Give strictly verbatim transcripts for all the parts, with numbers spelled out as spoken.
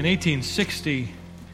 In eighteen sixty,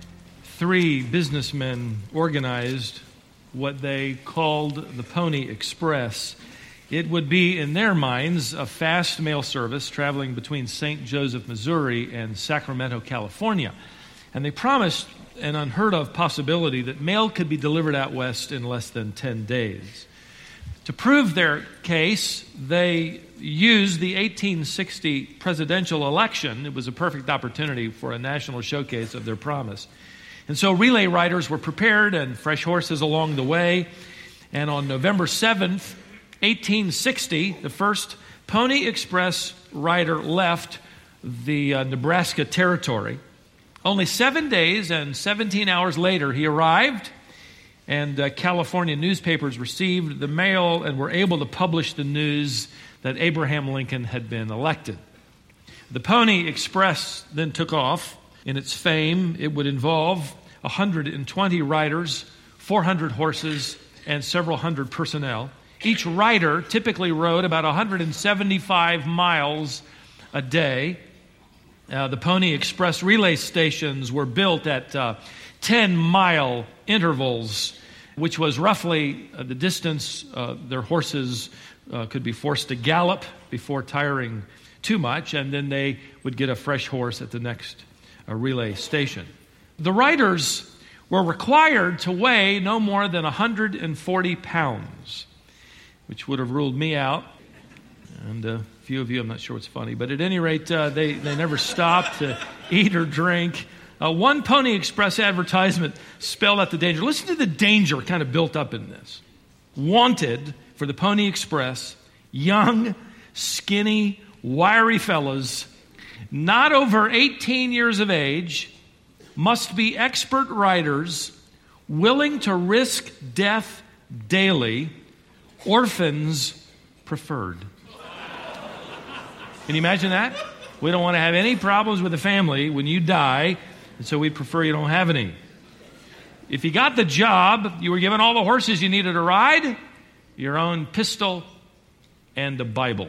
three businessmen organized what they called the Pony Express. It would be, in their minds, a fast mail service traveling between Saint Joseph, Missouri and Sacramento, California. And they promised an unheard of possibility that mail could be delivered out west in less than ten days. To prove their case, they used the eighteen sixty presidential election. It was a perfect opportunity for a national showcase of their promise. And so relay riders were prepared and fresh horses along the way. And on November seventh, eighteen sixty, the first Pony Express rider left the uh, Nebraska Territory. Only seven days and seventeen hours later, he arrived, and uh, California newspapers received the mail and were able to publish the news that Abraham Lincoln had been elected. The Pony Express then took off. In its fame, it would involve one hundred twenty riders, four hundred horses, and several hundred personnel. Each rider typically rode about one hundred seventy-five miles a day. Uh, the Pony Express relay stations were built at uh, ten-mile intervals, which was roughly uh, the distance uh, their horses uh, could be forced to gallop before tiring too much, and then they would get a fresh horse at the next uh, relay station. The riders were required to weigh no more than one hundred forty pounds, which would have ruled me out. And a few of you, I'm not sure what's funny, but at any rate, uh, they, they never stopped to eat or drink. Uh, one Pony Express advertisement spelled out the danger. Listen to the danger kind of built up in this. Wanted for the Pony Express, young, skinny, wiry fellows, not over eighteen years of age, must be expert riders, willing to risk death daily, orphans preferred. Can you imagine that? We don't want to have any problems with the family when you die, and so we prefer you don't have any. If you got the job, you were given all the horses you needed to ride, your own pistol, and a Bible.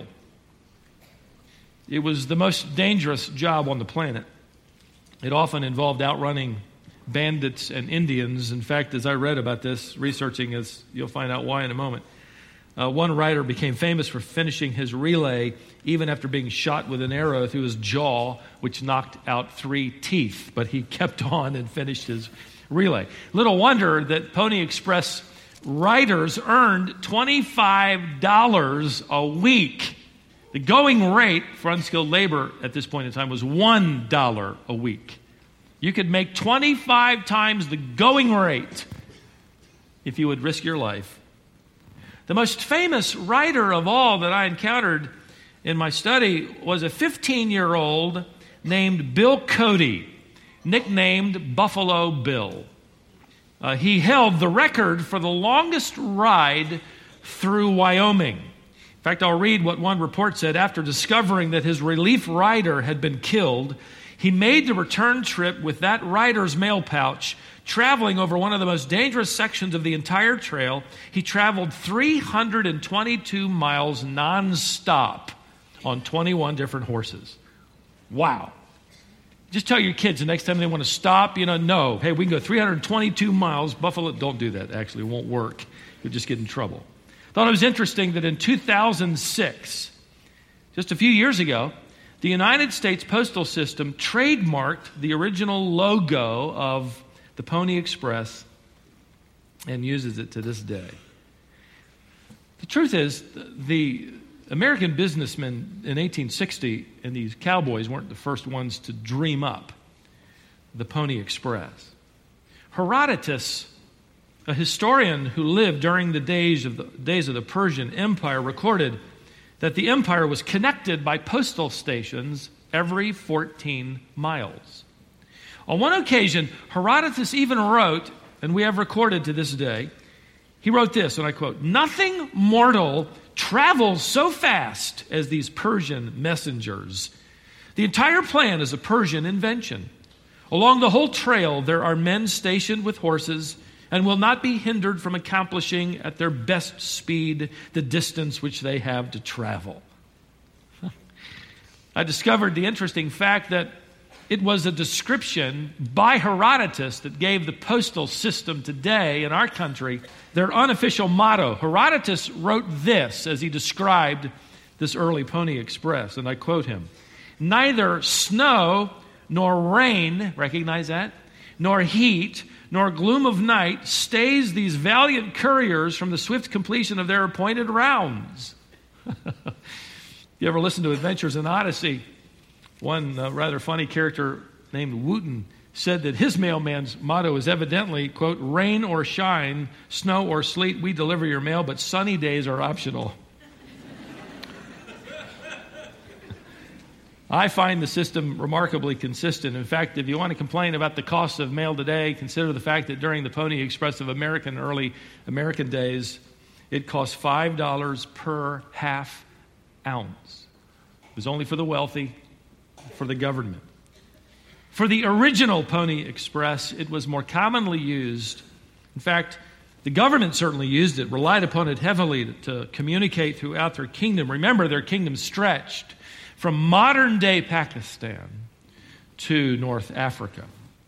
It was the most dangerous job on the planet. It often involved outrunning bandits and Indians. In fact, as I read about this, researching this, you'll find out why in a moment. Uh, one rider became famous for finishing his relay even after being shot with an arrow through his jaw, which knocked out three teeth. But he kept on and finished his relay. Little wonder that Pony Express riders earned twenty-five dollars a week. The going rate for unskilled labor at this point in time was one dollar a week. You could make twenty-five times the going rate if you would risk your life. The most famous rider of all that I encountered in my study was a fifteen-year-old named Bill Cody, nicknamed Buffalo Bill. Uh, he held the record for the longest ride through Wyoming. In fact, I'll read what one report said. After discovering that his relief rider had been killed, he made the return trip with that rider's mail pouch, traveling over one of the most dangerous sections of the entire trail. He traveled three hundred twenty-two miles nonstop on twenty-one different horses. Wow. Just tell your kids the next time they want to stop, you know, no. Hey, we can go three hundred twenty-two miles. Buffalo, don't do that, actually. It won't work. You'll just get in trouble. Thought it was interesting that in two thousand six, just a few years ago, the United States Postal System trademarked the original logo of the Pony Express and uses it to this day. The truth is, the American businessmen in eighteen sixty and these cowboys weren't the first ones to dream up the Pony Express. Herodotus, a historian who lived during the days of the days of the Persian Empire, recorded that the empire was connected by postal stations every fourteen miles. On one occasion, Herodotus even wrote, and we have recorded to this day, he wrote this, and I quote, "Nothing mortal travels so fast as these Persian messengers. The entire plan is a Persian invention. Along the whole trail, there are men stationed with horses and will not be hindered from accomplishing at their best speed the distance which they have to travel." I discovered the interesting fact that it was a description by Herodotus that gave the postal system today in our country their unofficial motto. Herodotus wrote this as he described this early Pony Express, and I quote him, "Neither snow nor rain," recognize that, "nor heat, nor gloom of night stays these valiant couriers from the swift completion of their appointed rounds." You ever listen to Adventures in Odyssey? One uh, rather funny character named Wooten said that his mailman's motto is evidently, quote, "Rain or shine, snow or sleet, we deliver your mail, but sunny days are optional." I find the system remarkably consistent. In fact, if you want to complain about the cost of mail today, consider the fact that during the Pony Express of American early American days, it cost five dollars per half ounce. It was only for the wealthy, for the government. For the original Pony Express, it was more commonly used. In fact, the government certainly used it, relied upon it heavily to, to communicate throughout their kingdom. Remember, their kingdom stretched from modern-day Pakistan to North Africa.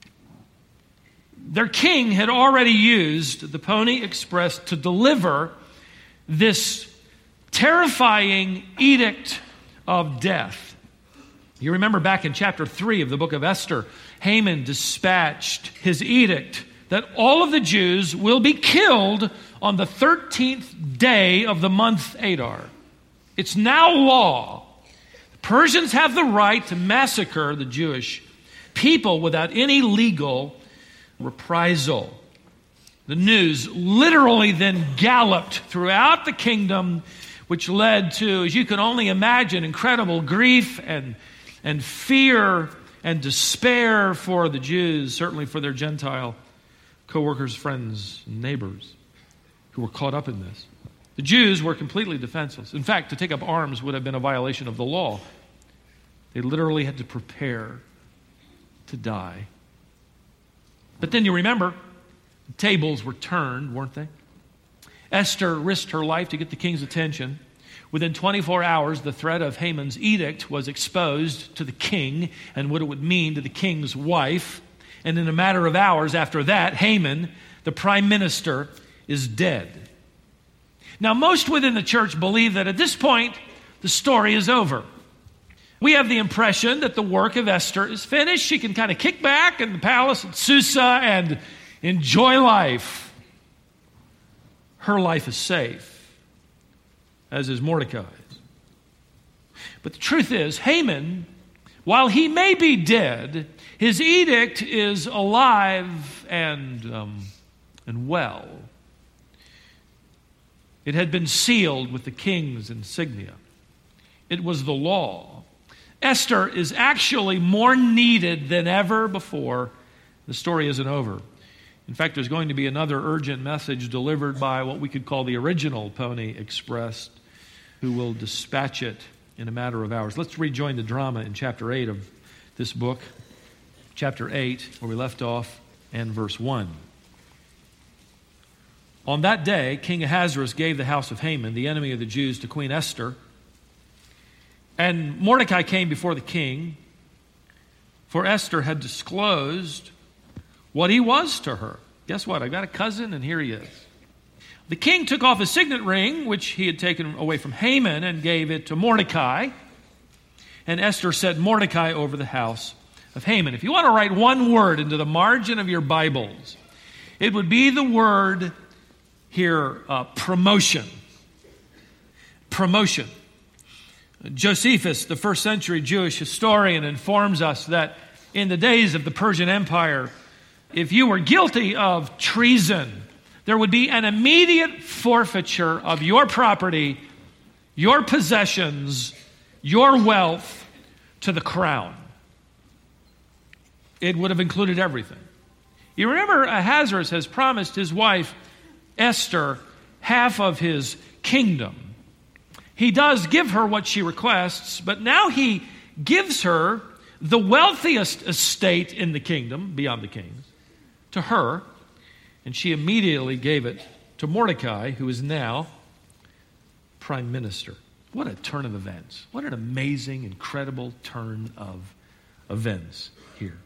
Their king had already used the Pony Express to deliver this terrifying edict of death. You remember back in chapter three of the book of Esther, Haman dispatched his edict that all of the Jews will be killed on the thirteenth day of the month Adar. It's now law. The Persians have the right to massacre the Jewish people without any legal reprisal. The news literally then galloped throughout the kingdom, which led to, as you can only imagine, incredible grief and, and fear and despair for the Jews, certainly for their Gentile co-workers, friends, and neighbors who were caught up in this. The Jews were completely defenseless. In fact, to take up arms would have been a violation of the law. They literally had to prepare to die. But then you remember, the tables were turned, weren't they? Esther risked her life to get the king's attention. Within twenty-four hours, the threat of Haman's edict was exposed to the king and what it would mean to the king's wife. And in a matter of hours after that, Haman, the prime minister, is dead. Now, most within the church believe that at this point, the story is over. We have the impression that the work of Esther is finished. She can kind of kick back in the palace at Susa and enjoy life. Her life is safe, as is Mordecai's. But the truth is, Haman, while he may be dead, his edict is alive and, um, and well. It had been sealed with the king's insignia. It was the law. Esther is actually more needed than ever before. The story isn't over. In fact, there's going to be another urgent message delivered by what we could call the original Pony Express, who will dispatch it in a matter of hours. Let's rejoin the drama in chapter eight of this book. Chapter eight, where we left off, and verse one. On that day, King Ahasuerus gave the house of Haman, the enemy of the Jews, to Queen Esther. And Mordecai came before the king, for Esther had disclosed what he was to her. Guess what? I've got a cousin, and here he is. The king took off his signet ring, which he had taken away from Haman, and gave it to Mordecai. And Esther set Mordecai over the house of Haman. If you want to write one word into the margin of your Bibles, it would be the word here, uh, promotion. Promotion. Josephus, the first century Jewish historian, informs us that in the days of the Persian Empire, if you were guilty of treason, there would be an immediate forfeiture of your property, your possessions, your wealth to the crown. It would have included everything. You remember Ahasuerus has promised his wife Esther half of his kingdom. He does give her what she requests, but now he gives her the wealthiest estate in the kingdom, beyond the king's, to her, and she immediately gave it to Mordecai, who is now prime minister. What a turn of events. What an amazing, incredible turn of events. here.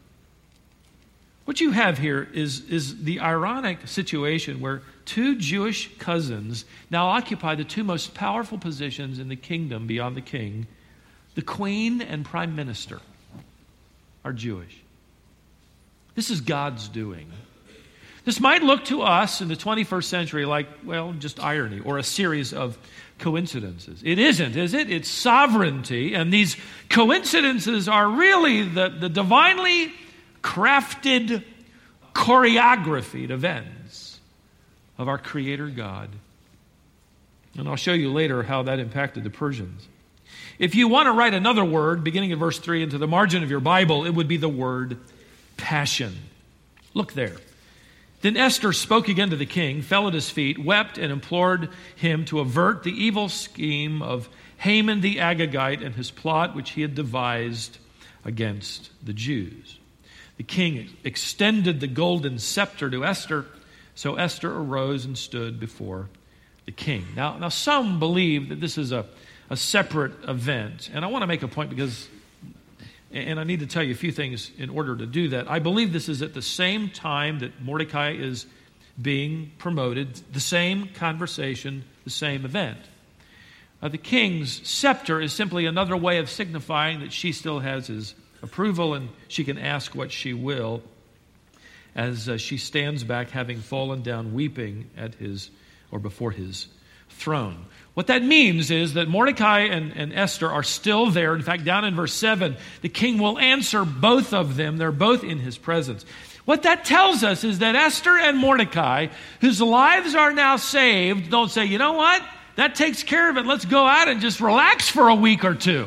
What you have here is, is the ironic situation where two Jewish cousins now occupy the two most powerful positions in the kingdom beyond the king. The queen and prime minister are Jewish. This is God's doing. This might look to us in the twenty-first century like, well, just irony or a series of coincidences. It isn't, is it? It's sovereignty, and these coincidences are really the, the divinely crafted, choreographed events of our Creator God. And I'll show you later how that impacted the Persians. If you want to write another word, beginning in verse three, into the margin of your Bible, it would be the word passion. Look there. Then Esther spoke again to the king, fell at his feet, wept, and implored him to avert the evil scheme of Haman the Agagite and his plot which he had devised against the Jews. The king extended the golden scepter to Esther, so Esther arose and stood before the king. Now, now some believe that this is a, a separate event, and I want to make a point because, and I need to tell you a few things in order to do that. I believe this is at the same time that Mordecai is being promoted, the same conversation, the same event. Uh, the king's scepter is simply another way of signifying that she still has his approval and she can ask what she will as uh, she stands back having fallen down weeping at his or before his throne. What that means is that Mordecai and, and Esther are still there. In fact, down in verse seven, the king will answer both of them. They're both in his presence. What that tells us is that Esther and Mordecai, whose lives are now saved, don't say, you know what? That takes care of it. Let's go out and just relax for a week or two.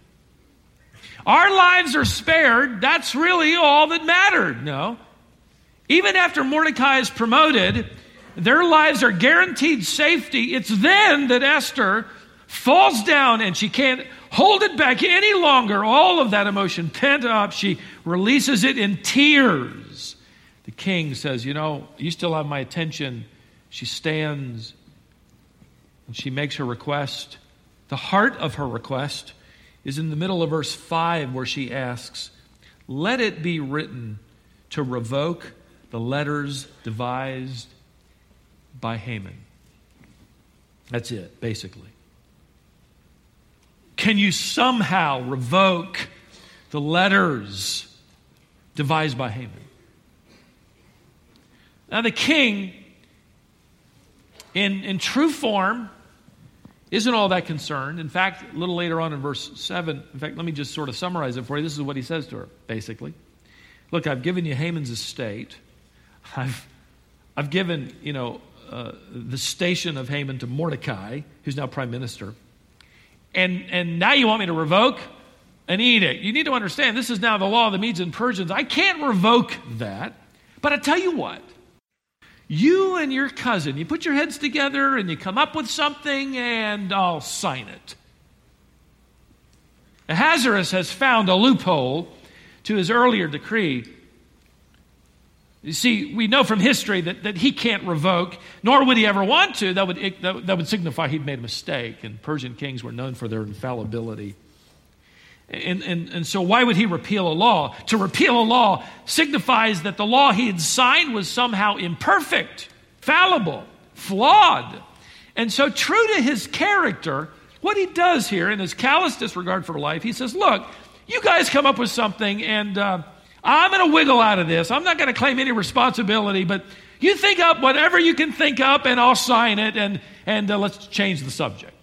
Our lives are spared. That's really all that mattered. No. Even after Mordecai is promoted, their lives are guaranteed safety. It's then that Esther falls down and she can't hold it back any longer. All of that emotion pent up. She releases it in tears. The king says, you know, you still have my attention. She stands and she makes her request. The heart of her request is in the middle of verse five where she asks, let it be written to revoke the letters devised by Haman. That's it, basically. Can you somehow revoke the letters devised by Haman? Now the king, in, in true form, isn't all that concerned. In fact, a little later on in verse seven, in fact, let me just sort of summarize it for you. This is what he says to her, basically. Look, I've given you Haman's estate. I've, I've given, you know, uh, the station of Haman to Mordecai, who's now prime minister. And, and now you want me to revoke an edict. You need to understand, this is now the law of the Medes and Persians. I can't revoke that. But I tell you what. You and your cousin, you put your heads together and you come up with something and I'll sign it. Ahasuerus has found a loophole to his earlier decree. You see, we know from history that, that he can't revoke, nor would he ever want to. That would, that, that would signify he'd made a mistake, and Persian kings were known for their infallibility. And, and, and so why would he repeal a law? To repeal a law signifies that the law he had signed was somehow imperfect, fallible, flawed. And so true to his character, what he does here in his callous disregard for life, he says, look, you guys come up with something and uh, I'm going to wiggle out of this. I'm not going to claim any responsibility, but you think up whatever you can think up and I'll sign it and, and uh, let's change the subject.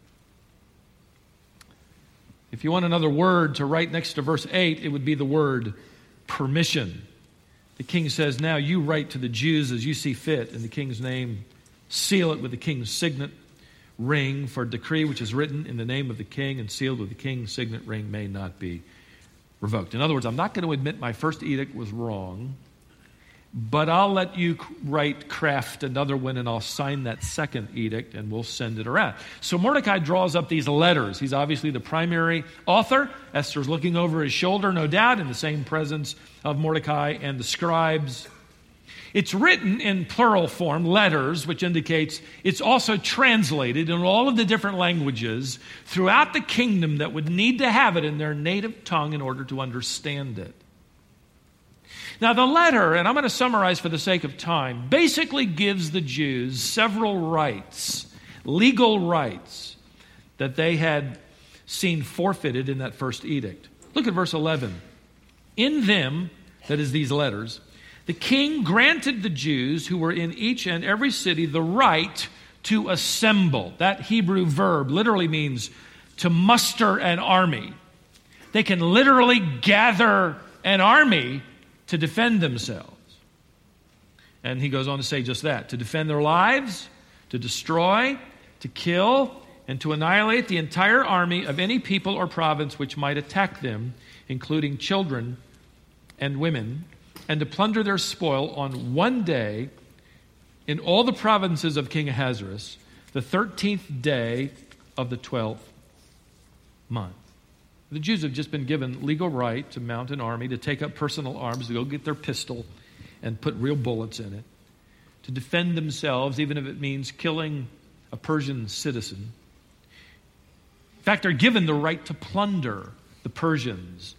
If you want another word to write next to verse eight, it would be the word permission. The king says, now you write to the Jews as you see fit in the king's name. Seal it with the king's signet ring, for a decree which is written in the name of the king and sealed with the king's signet ring may not be revoked. In other words, I'm not going to admit my first edict was wrong, but I'll let you write, craft another one, and I'll sign that second edict, and we'll send it around. So Mordecai draws up these letters. He's obviously the primary author. Esther's looking over his shoulder, no doubt, in the same presence of Mordecai and the scribes. It's written in plural form, letters, which indicates it's also translated in all of the different languages throughout the kingdom that would need to have it in their native tongue in order to understand it. Now, the letter, and I'm going to summarize for the sake of time, basically gives the Jews several rights, legal rights, that they had seen forfeited in that first edict. Look at verse eleven. In them, that is these letters, the king granted the Jews who were in each and every city the right to assemble. That Hebrew verb literally means to muster an army. They can literally gather an army to defend themselves. And he goes on to say just that, to defend their lives, to destroy, to kill, and to annihilate the entire army of any people or province which might attack them, including children and women, and to plunder their spoil on one day in all the provinces of King Ahasuerus, the thirteenth day of the twelfth month. The Jews have just been given legal right to mount an army, to take up personal arms, to go get their pistol and put real bullets in it, to defend themselves, even if it means killing a Persian citizen. In fact, they're given the right to plunder the Persians,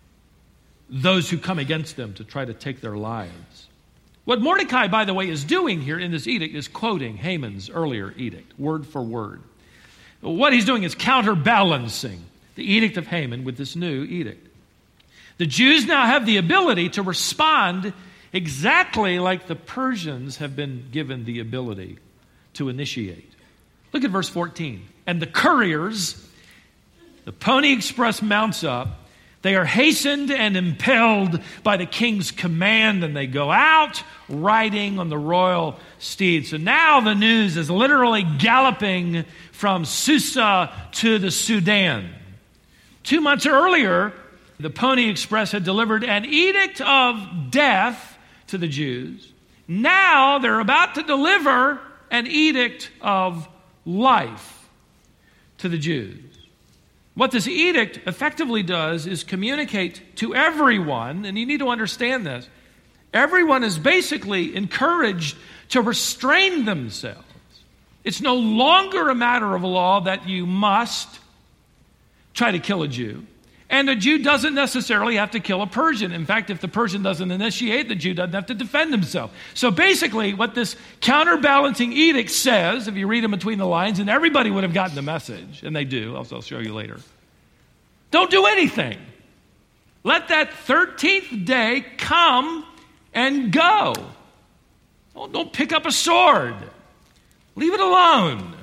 those who come against them to try to take their lives. What Mordecai, by the way, is doing here in this edict is quoting Haman's earlier edict, word for word. What he's doing is counterbalancing the edict of Haman with this new edict. The Jews now have the ability to respond exactly like the Persians have been given the ability to initiate. Look at verse fourteen. And the couriers, the Pony Express mounts up. They are hastened and impelled by the king's command, and they go out riding on the royal steeds. So now the news is literally galloping from Susa to the Sudan. Two months earlier, the Pony Express had delivered an edict of death to the Jews. Now they're about to deliver an edict of life to the Jews. What this edict effectively does is communicate to everyone, and you need to understand this, everyone is basically encouraged to restrain themselves. It's no longer a matter of law that you must try to kill a Jew. And a Jew doesn't necessarily have to kill a Persian. In fact, if the Persian doesn't initiate, the Jew doesn't have to defend himself. So basically, what this counterbalancing edict says, if you read it between the lines, and everybody would have gotten the message, and they do, I'll, I'll show you later. Don't do anything. Let that thirteenth day come and go. Don't, don't pick up a sword. Leave it alone.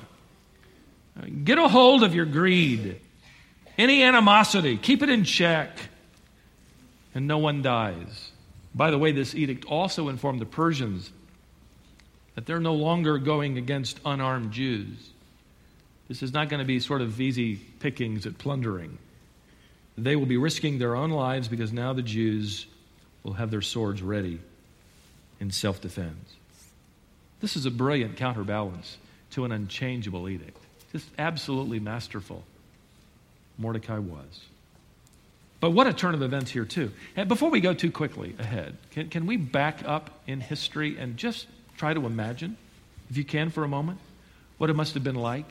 Get a hold of your greed. Any animosity, keep it in check, and no one dies. By the way, this edict also informed the Persians that they're no longer going against unarmed Jews. This is not going to be sort of easy pickings at plundering. They will be risking their own lives because now the Jews will have their swords ready in self-defense. This is a brilliant counterbalance to an unchangeable edict. Just absolutely masterful. Mordecai was. But what a turn of events here too. And before we go too quickly ahead, can, can we back up in history and just try to imagine, if you can for a moment, what it must have been like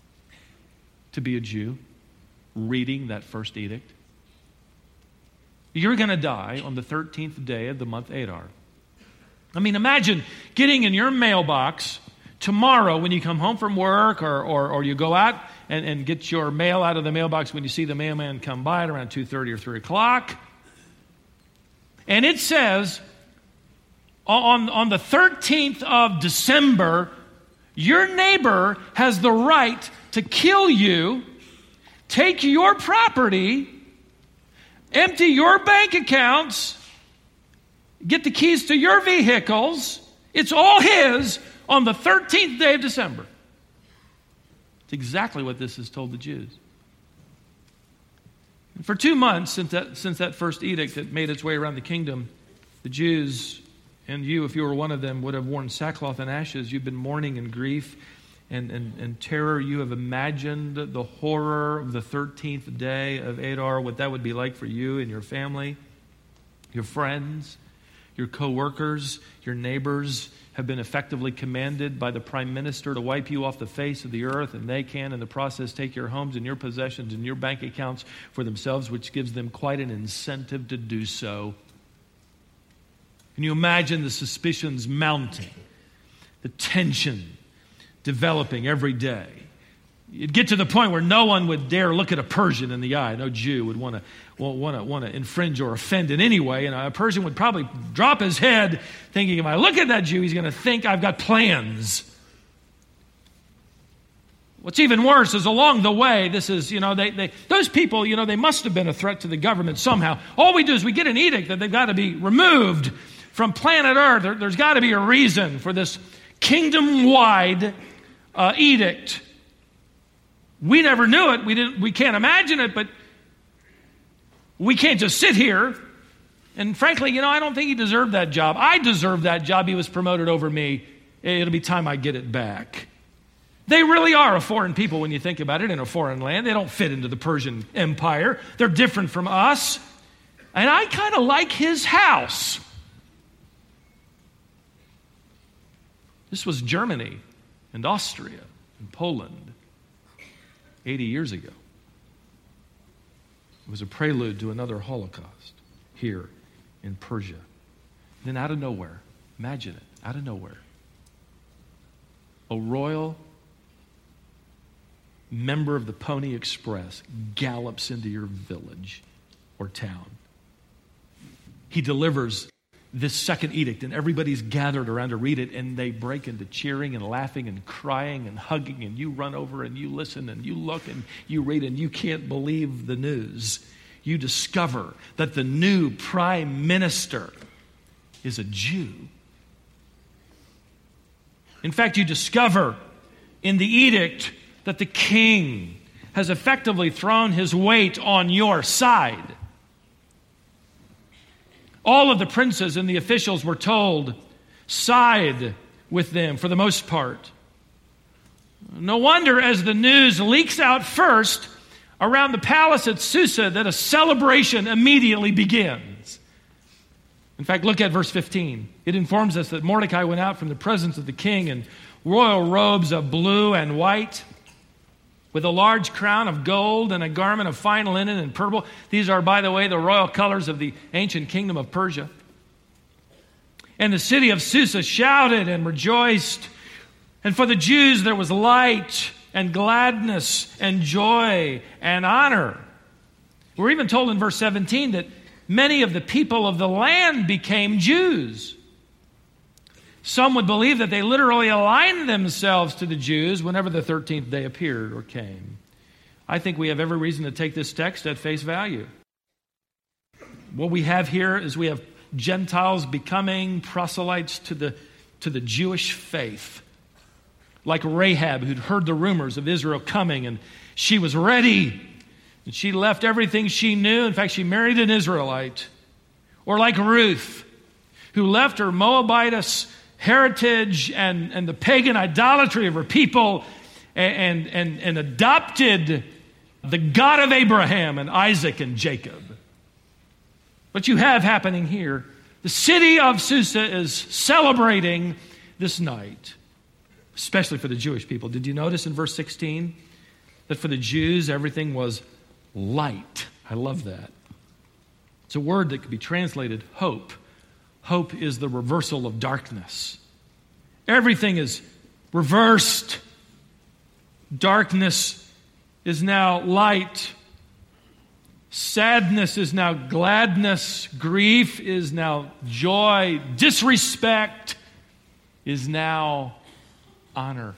to be a Jew reading that first edict? You're going to die on the thirteenth day of the month Adar. I mean, imagine getting in your mailbox tomorrow when you come home from work or, or, or you go out and, and get your mail out of the mailbox when you see the mailman come by at around two thirty or three o'clock. And it says, on, on the thirteenth of December, your neighbor has the right to kill you, take your property, empty your bank accounts, get the keys to your vehicles. It's all his on the thirteenth day of December. It's exactly what this has told the Jews. And for two months since that, since that first edict that made its way around the kingdom, the Jews, and you, if you were one of them, would have worn sackcloth and ashes. You've been mourning in grief and, and, and terror. You have imagined the horror of the thirteenth day of Adar, what that would be like for you and your family, your friends, your co-workers, your neighbors have been effectively commanded by the prime minister to wipe you off the face of the earth, and they can, in the process, take your homes and your possessions and your bank accounts for themselves, which gives them quite an incentive to do so. Can you imagine the suspicions mounting, the tension developing every day? You'd get to the point where no one would dare look at a Persian in the eye. No Jew would want to want to want to infringe or offend in any way. And a Persian would probably drop his head thinking, if I look at that Jew, he's going to think I've got plans. What's even worse is along the way, this is, you know, they, they those people, you know, they must have been a threat to the government somehow. All we do is we get an edict that they've got to be removed from planet Earth. There, there's got to be a reason for this kingdom-wide uh, edict. We never knew it. We didn't. We can't imagine it, but we can't just sit here. And frankly, you know, I don't think he deserved that job. I deserve that job. He was promoted over me. It'll be time I get it back. They really are a foreign people when you think about it, in a foreign land. They don't fit into the Persian Empire. They're different from us. And I kind of like his house. This was Germany and Austria and Poland eighty years ago. It was a prelude to another Holocaust here in Persia. Then out of nowhere, imagine it, out of nowhere, a royal member of the Pony Express gallops into your village or town. He delivers this second edict, and everybody's gathered around to read it, and they break into cheering and laughing and crying and hugging, and you run over and you listen and you look and you read, and you can't believe the news. You discover that the new prime minister is a Jew. In fact, you discover in the edict that the king has effectively thrown his weight on your side. All of the princes and the officials were told, side with them for the most part. No wonder, as the news leaks out first around the palace at Susa, that a celebration immediately begins. In fact, look at verse fifteen. It informs us that Mordecai went out from the presence of the king in royal robes of blue and white, with a large crown of gold and a garment of fine linen and purple. These are, by the way, the royal colors of the ancient kingdom of Persia. And the city of Susa shouted and rejoiced. And for the Jews there was light and gladness and joy and honor. We're even told in verse seventeen that many of the people of the land became Jews. Some would believe that they literally aligned themselves to the Jews whenever the thirteenth day appeared or came. I think we have every reason to take this text at face value. What we have here is we have Gentiles becoming proselytes to the, to the Jewish faith. Like Rahab, who'd heard the rumors of Israel coming, and she was ready. And she left everything she knew. In fact, she married an Israelite. Or like Ruth, who left her Moabitess heritage and, and the pagan idolatry of her people and, and, and adopted the God of Abraham and Isaac and Jacob. What you have happening here, the city of Susa is celebrating this night, especially for the Jewish people. Did you notice in verse sixteen that for the Jews everything was light? I love that. It's a word that could be translated hope. Hope is the reversal of darkness. Everything is reversed. Darkness is now light. Sadness is now gladness. Grief is now joy. Disrespect is now honor.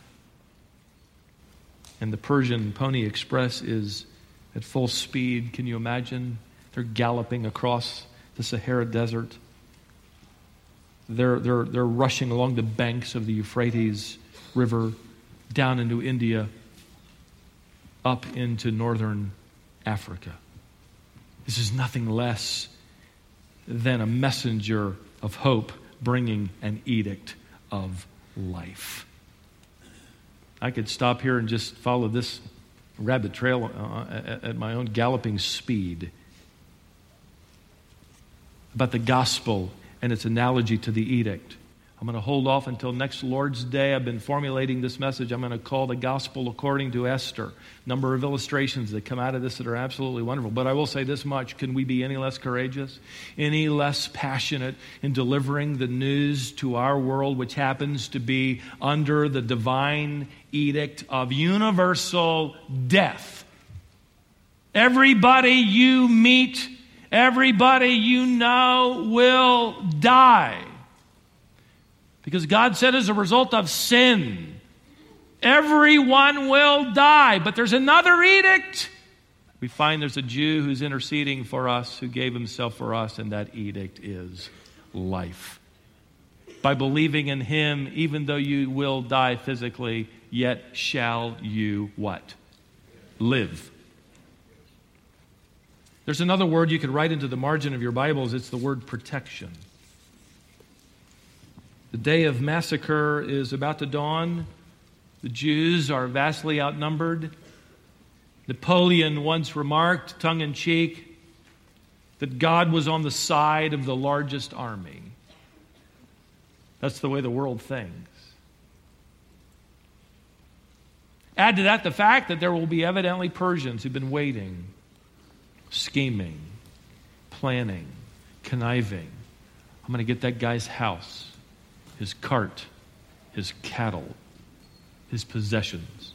And the Persian Pony Express is at full speed. Can you imagine? They're galloping across the Sahara Desert. They're, they're, they're rushing along the banks of the Euphrates River down into India, up into northern Africa. This is nothing less than a messenger of hope bringing an edict of life. I could stop here and just follow this rabbit trail uh, at, at my own galloping speed about the gospel and its analogy to the edict. I'm going to hold off until next Lord's Day. I've been formulating this message I'm going to call the Gospel According to Esther. Number of illustrations that come out of this that are absolutely wonderful. But I will say this much. Can we be any less courageous, any less passionate in delivering the news to our world, which happens to be under the divine edict of universal death? Everybody you meet, everybody you know will die. Because God said as a result of sin, everyone will die. But there's another edict. We find there's a Jew who's interceding for us, who gave himself for us, and that edict is life. By believing in him, even though you will die physically, yet shall you what? Live. There's another word you could write into the margin of your Bibles. It's the word protection. The day of massacre is about to dawn. The Jews are vastly outnumbered. Napoleon once remarked, tongue-in-cheek, that God was on the side of the largest army. That's the way the world thinks. Add to that the fact that there will be evidently Persians who've been waiting, scheming, planning, conniving. I'm going to get that guy's house, his cart, his cattle, his possessions.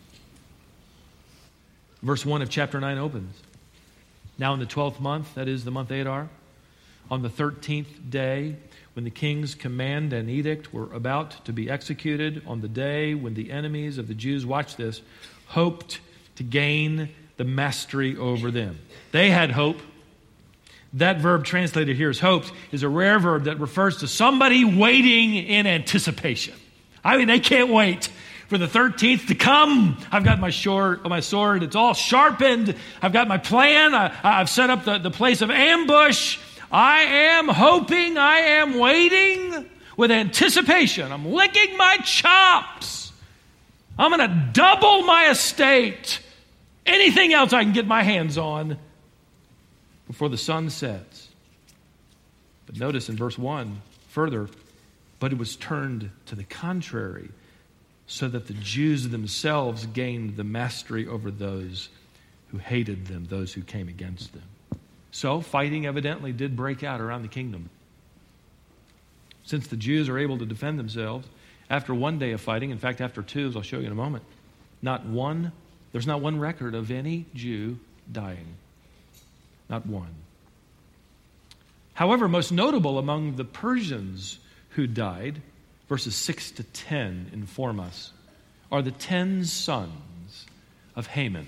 Verse one of chapter nine opens. Now in the twelfth month, that is the month Adar, on the thirteenth day, when the king's command and edict were about to be executed, on the day when the enemies of the Jews, watch this, hoped to gain the mastery over them. They had hope. That verb translated here as hoped is a rare verb that refers to somebody waiting in anticipation. I mean, they can't wait for the thirteenth to come. I've got my sword, my sword. It's all sharpened. I've got my plan. I, I've set up the, the place of ambush. I am hoping. I am waiting with anticipation. I'm licking my chops. I'm going to double my estate. Anything else I can get my hands on before the sun sets. But notice in verse one, further, but it was turned to the contrary, so that the Jews themselves gained the mastery over those who hated them, those who came against them. So fighting evidently did break out around the kingdom. Since the Jews are able to defend themselves, after one day of fighting, in fact after two, as I'll show you in a moment, not one, there's not one record of any Jew dying. Not one. However, most notable among the Persians who died, verses six to ten inform us, are the ten sons of Haman.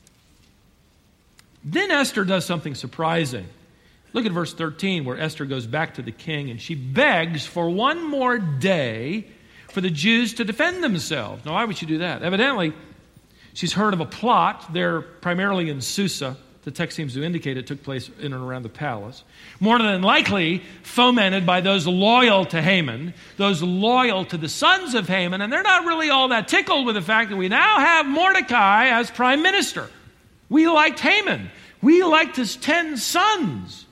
Then Esther does something surprising. Look at verse thirteen, where Esther goes back to the king and she begs for one more day for the Jews to defend themselves. Now, why would she do that? Evidently, she's heard of a plot. They're primarily in Susa. The text seems to indicate it took place in and around the palace. More than likely fomented by those loyal to Haman, those loyal to the sons of Haman, and they're not really all that tickled with the fact that we now have Mordecai as prime minister. We liked Haman. We liked his ten sons.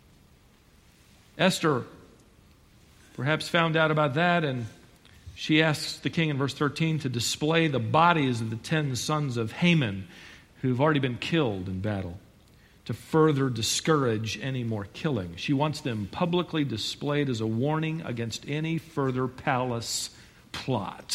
Esther perhaps found out about that, and she asks the king in verse thirteen to display the bodies of the ten sons of Haman who've already been killed in battle, to further discourage any more killing. She wants them publicly displayed as a warning against any further palace plot.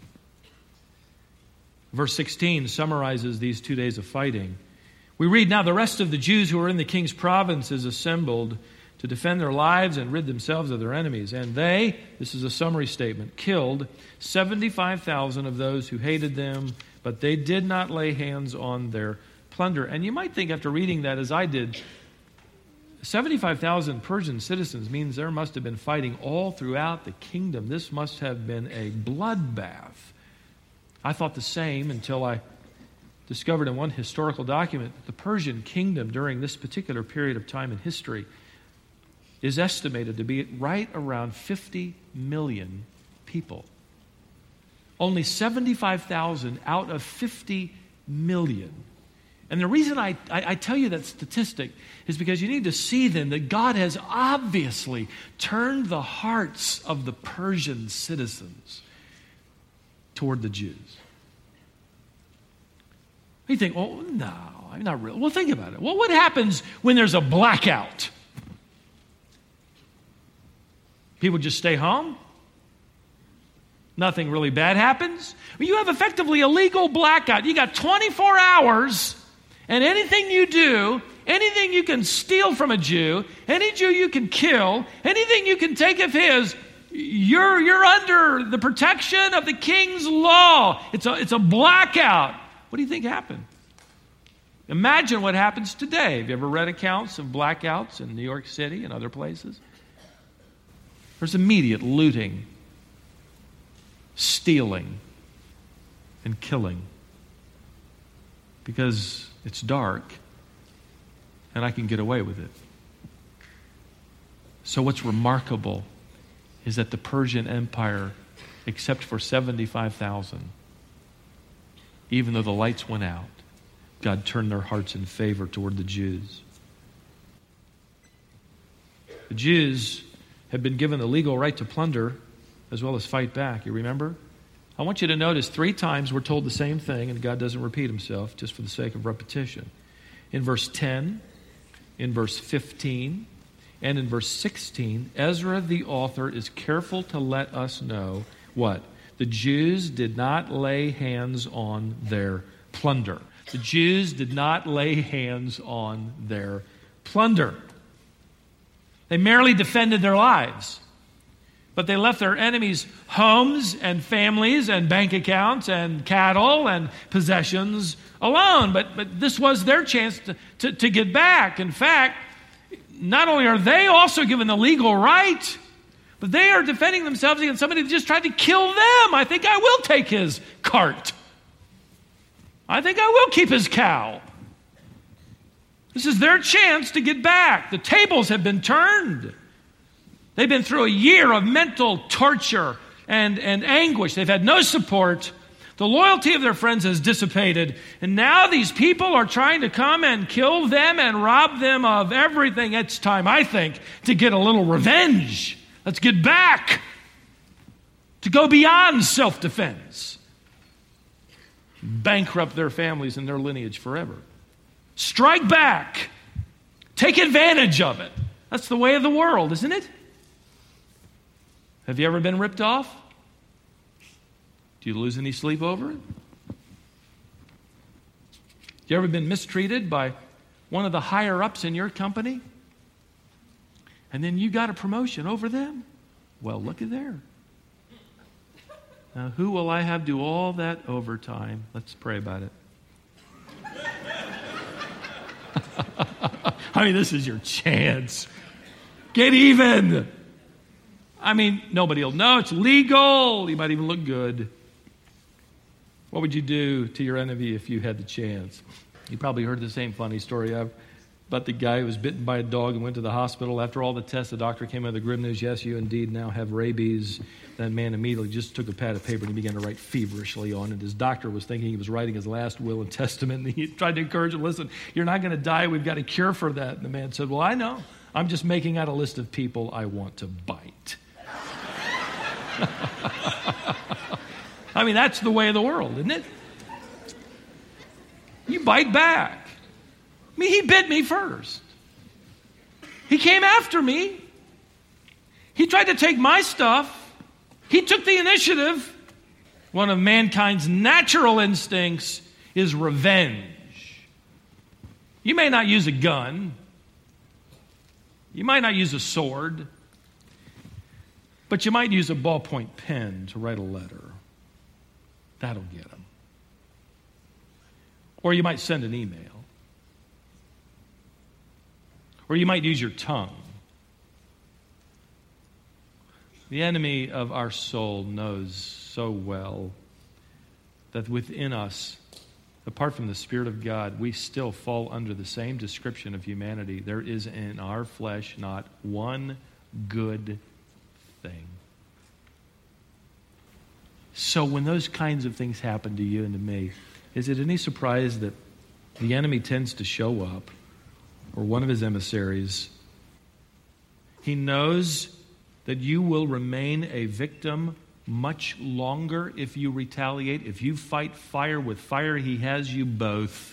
Verse sixteen summarizes these two days of fighting. We read, now the rest of the Jews who were in the king's provinces assembled to defend their lives and rid themselves of their enemies. And they, this is a summary statement, killed seventy-five thousand of those who hated them, but they did not lay hands on their plunder. And you might think after reading that, as I did, seventy-five thousand Persian citizens means there must have been fighting all throughout the kingdom. This must have been a bloodbath. I thought the same until I discovered in one historical document that the Persian kingdom during this particular period of time in history is estimated to be right around fifty million people. Only seventy-five thousand out of fifty million And the reason I, I, I tell you that statistic is because you need to see then that God has obviously turned the hearts of the Persian citizens toward the Jews. You think, well, no, I'm not really. Well, think about it. Well, what happens when there's a blackout? People just stay home? Nothing really bad happens? Well, you have effectively a legal blackout. You got twenty-four hours, and anything you do, anything you can steal from a Jew, any Jew you can kill, anything you can take of his, you're, you're under the protection of the king's law. It's a, it's a blackout. What do you think happened? Imagine what happens today. Have you ever read accounts of blackouts in New York City and other places? There's immediate looting, stealing, and killing. Because it's dark and I can get away with it. So what's remarkable is that the Persian Empire, except for seventy-five thousand, even though the lights went out, God turned their hearts in favor toward the Jews. The Jews had been given the legal right to plunder as well as fight back. You remember? I want you to notice three times we're told the same thing, and God doesn't repeat himself just for the sake of repetition. In verse ten, in verse fifteen, and in verse sixteen, Ezra the author is careful to let us know what? The Jews did not lay hands on their plunder. The Jews did not lay hands on their plunder. They merely defended their lives. But they left their enemies homes and families and bank accounts and cattle and possessions alone. But, but this was their chance to, to, to get back. In fact, not only are they also given the legal right, but they are defending themselves against somebody that just tried to kill them. I think I will take his cart. I think I will keep his cow. This is their chance to get back. The tables have been turned. They've been through a year of mental torture and, and anguish. They've had no support. The loyalty of their friends has dissipated. And now these people are trying to come and kill them and rob them of everything. It's time, I think, to get a little revenge. Let's get back. To go beyond self-defense. Bankrupt their families and their lineage forever. Strike back. Take advantage of it. That's the way of the world, isn't it? Have you ever been ripped off? Do you lose any sleep over it? Have you ever been mistreated by one of the higher-ups in your company? And then you got a promotion over them? Well, look at there. Now, who will I have do all that overtime? Let's pray about it. I mean, this is your chance. Get even. I mean, nobody will know. It's legal. You might even look good. What would you do to your enemy if you had the chance? You probably heard the same funny story about the guy who was bitten by a dog and went to the hospital. After all the tests, the doctor came with the grim news, yes, you indeed now have rabies. That man immediately just took a pad of paper and he began to write feverishly on it. His doctor was thinking he was writing his last will and testament, and he tried to encourage him, listen, you're not going to die. We've got a cure for that. And the man said, well, I know. I'm just making out a list of people I want to bite. I mean, that's the way of the world, isn't it? You bite back. I mean, he bit me first. He came after me. He tried to take my stuff. He took the initiative. One of mankind's natural instincts is revenge. You may not use a gun. You might not use a sword. But you might use a ballpoint pen to write a letter. That'll get them. Or you might send an email. Or you might use your tongue. The enemy of our soul knows so well that within us, apart from the Spirit of God, we still fall under the same description of humanity. There is in our flesh not one good thing. So when those kinds of things happen to you and to me, is it any surprise that the enemy tends to show up, or one of his emissaries. He knows that you will remain a victim much longer if you retaliate. If you fight fire with fire, he has you both.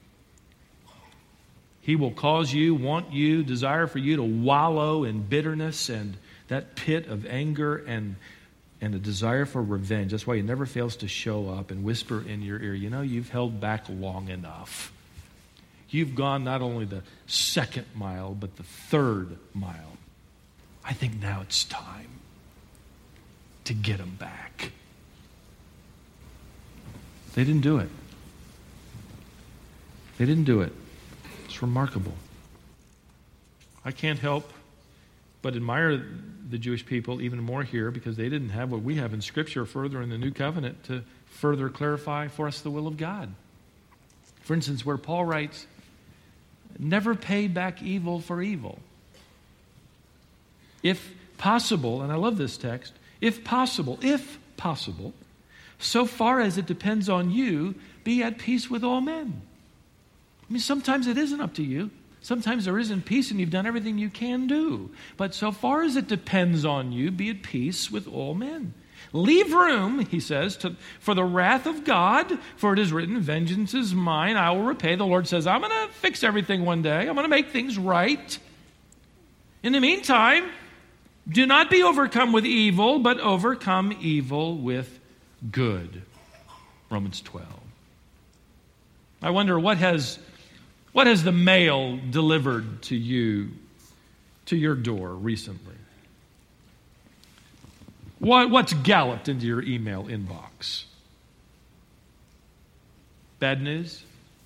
He will cause you, want you, desire for you to wallow in bitterness and that pit of anger and, and a desire for revenge. That's why he never fails to show up and whisper in your ear, you know, you've held back long enough. You've gone not only the second mile, but the third mile. I think now it's time to get them back. They didn't do it. They didn't do it. It's remarkable. I can't help but admire the Jewish people even more here because they didn't have what we have in Scripture further in the New Covenant to further clarify for us the will of God. For instance, where Paul writes, never pay back evil for evil. If possible, and I love this text, if possible, if possible, so far as it depends on you, be at peace with all men. I mean, sometimes it isn't up to you. Sometimes there isn't peace and you've done everything you can do. But so far as it depends on you, be at peace with all men. Leave room, he says, to, for the wrath of God, for it is written, vengeance is mine, I will repay. The Lord says, I'm going to fix everything one day. I'm going to make things right. In the meantime, do not be overcome with evil, but overcome evil with good. Romans twelve. I wonder what has what has the mail delivered to you, to your door recently? What, what's galloped into your email inbox? Bad news?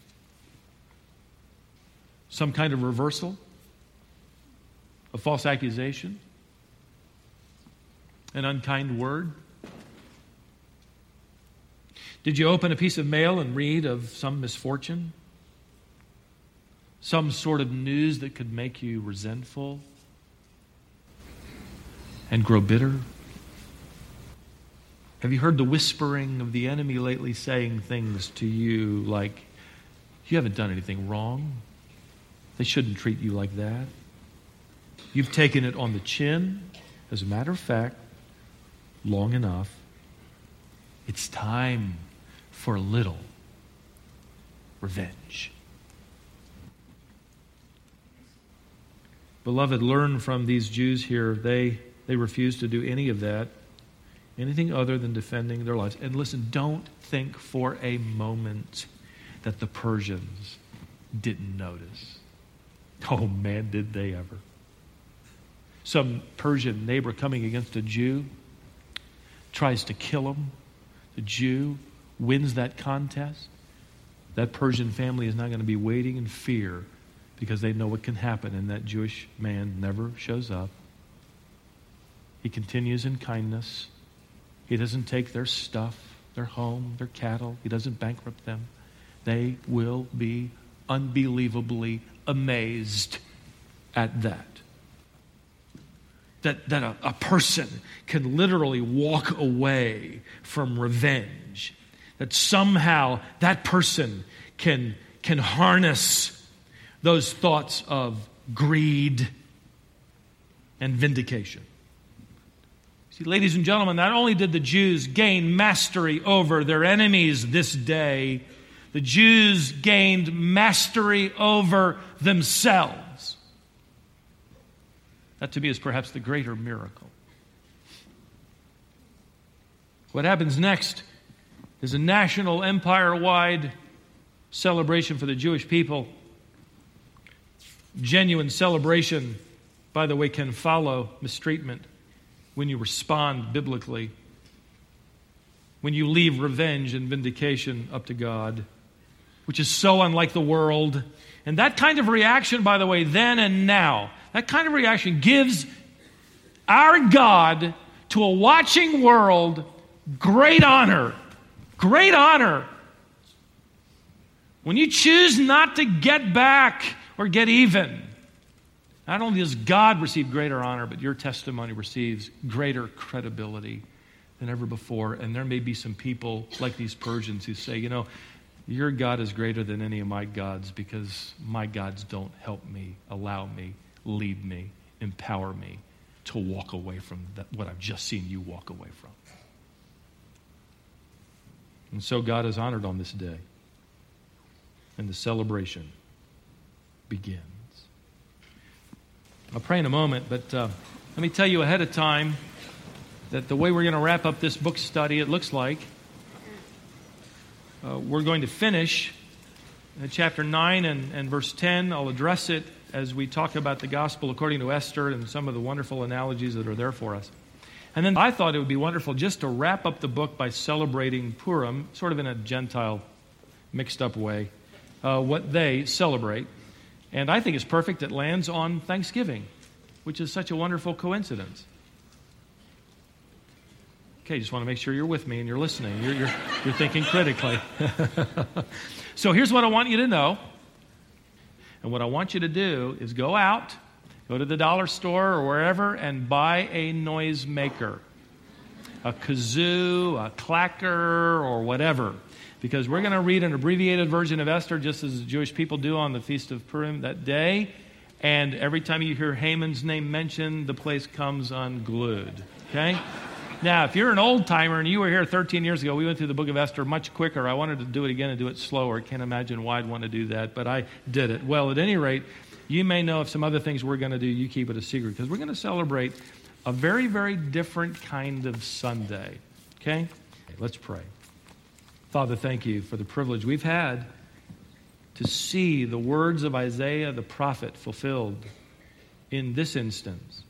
Some kind of reversal? A false accusation? An unkind word? Did you open a piece of mail and read of some misfortune? Some sort of news that could make you resentful and grow bitter? Have you heard the whispering of the enemy lately saying things to you like, you haven't done anything wrong. They shouldn't treat you like that. You've taken it on the chin. As a matter of fact, long enough. It's time for a little revenge. Beloved, learn from these Jews here. They, they refuse to do any of that, anything other than defending their lives. And listen, don't think for a moment that the Persians didn't notice. Oh man, did they ever. Some Persian neighbor coming against a Jew tries to kill him. The Jew wins that contest. That Persian family is not going to be waiting in fear because they know what can happen, and that Jewish man never shows up. He continues in kindness. He doesn't take their stuff, their home, their cattle. He doesn't bankrupt them. They will be unbelievably amazed at that. That, that a, a person can literally walk away from revenge. That somehow that person can, can harness those thoughts of greed and vindication. See, ladies and gentlemen, not only did the Jews gain mastery over their enemies this day, the Jews gained mastery over themselves. That to me is perhaps the greater miracle. What happens next is a national empire-wide celebration for the Jewish people. Genuine celebration, by the way, can follow mistreatment when you respond biblically, when you leave revenge and vindication up to God, which is so unlike the world. And that kind of reaction, by the way, then and now, that kind of reaction gives our God to a watching world great honor. Great honor. When you choose not to get back or get even, not only does God receive greater honor, but your testimony receives greater credibility than ever before. And there may be some people like these Persians who say, you know, your God is greater than any of my gods because my gods don't help me, allow me, lead me, empower me to walk away from that, what I've just seen you walk away from. And so God is honored on this day. And the celebration begins. I'll pray in a moment, but uh, let me tell you ahead of time that the way we're going to wrap up this book study, it looks like, uh, we're going to finish chapter nine and, and verse ten. I'll address it as we talk about the gospel according to Esther and some of the wonderful analogies that are there for us. And then I thought it would be wonderful just to wrap up the book by celebrating Purim, sort of in a Gentile mixed up way, uh, what they celebrate. And I think it's perfect. It lands on Thanksgiving, which is such a wonderful coincidence. Okay, just want to make sure you're with me and you're listening. You're, you're, you're thinking critically. So here's what I want you to know. And what I want you to do is go out, go to the dollar store or wherever and buy a noisemaker, a kazoo, a clacker, or whatever. Because we're going to read an abbreviated version of Esther just as the Jewish people do on the Feast of Purim that day. And every time you hear Haman's name mentioned, the place comes unglued. Okay? Now, if you're an old-timer and you were here thirteen years ago, we went through the book of Esther much quicker. I wanted to do it again and do it slower. Can't imagine why I'd want to do that, but I did it. Well, at any rate, you may know of some other things we're going to do. You keep it a secret because we're going to celebrate a very, very different kind of Sunday. Okay? Let's pray. Father, thank you for the privilege we've had to see the words of Isaiah the prophet fulfilled in this instance.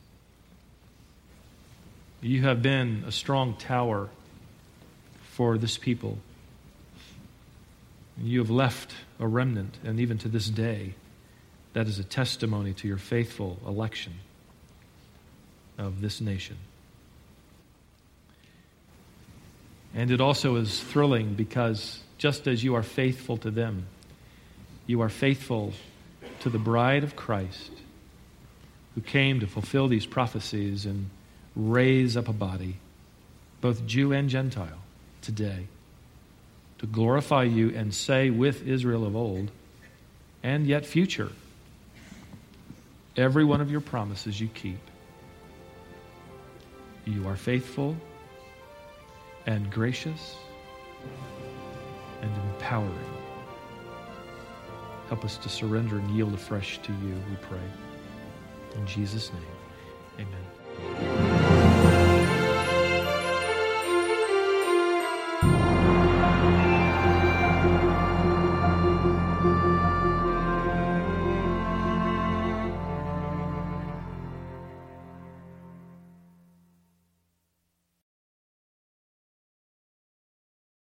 You have been a strong tower for this people. You have left a remnant, and even to this day, that is a testimony to your faithful election of this nation. And it also is thrilling because just as you are faithful to them, you are faithful to the bride of Christ who came to fulfill these prophecies and raise up a body, both Jew and Gentile, today, to glorify you and say with Israel of old, and yet future, every one of your promises you keep. You are faithful and gracious and empowering. Help us to surrender and yield afresh to you, we pray. In Jesus' name, amen.